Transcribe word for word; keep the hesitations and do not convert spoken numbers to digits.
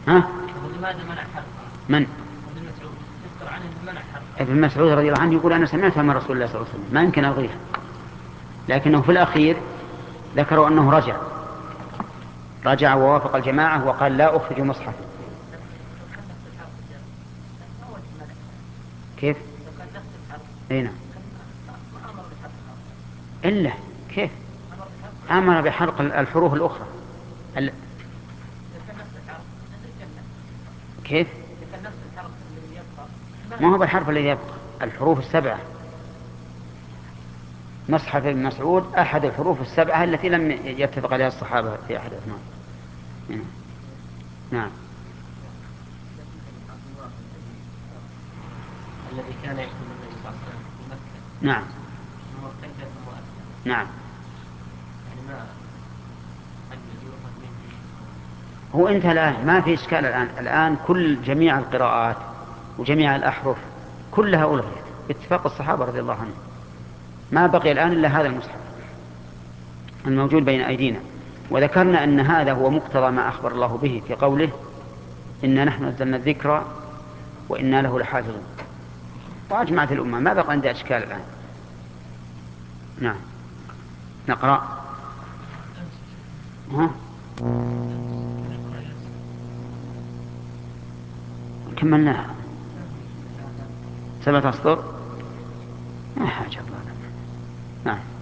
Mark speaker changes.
Speaker 1: ها؟
Speaker 2: لماذا منع حرفها؟
Speaker 1: من؟
Speaker 2: ابن مسعود يذكر عنه أنه منع حرفها.
Speaker 1: ابن مسعود رضي الله عنه يقول أنا سمعتها من رسول الله صلى الله عليه وسلم، ما يمكن ألغيها، لكنه في الأخير ذكروا أنه رجع رجع ووافق الجماعة وقال لا أخرج مصحف. كيف؟ هنا إلا كيف أمر بحرق الحروف الأخرى ال... كيف؟ ما هو بالحرف الذي يبقى، الحروف السبعة. مصحف ابن مسعود أحد الحروف السبعة التي لم يتفق عليها الصحابة في أحد أثناء. نعم.
Speaker 2: الذي كان يكتب النبي صلى الله عليه وسلم في مكة.
Speaker 1: نعم.
Speaker 2: ثم ارتد ثم أسلم.
Speaker 1: نعم.
Speaker 2: يعني ما يؤخذ منه.
Speaker 1: هو انتهى الآن، ما في إشكال الآن. الآن كل جميع القراءات وجميع الأحرف كلها ألغيت باتفاق الصحابة رضي الله عنهم. ما بقي الآن إلا هذا المصحف الموجود بين أيدينا. وذكرنا أن هذا هو مقتضى ما أخبر الله به في قوله إنا نحن نزلنا الذكر وإنا له لحافظون. وأجمعت الأمة، ما بقى عندها إشكال الآن. نعم. نقرأ. ها؟ كملناها سبعة أسطر، ما حاجة الله. نعم.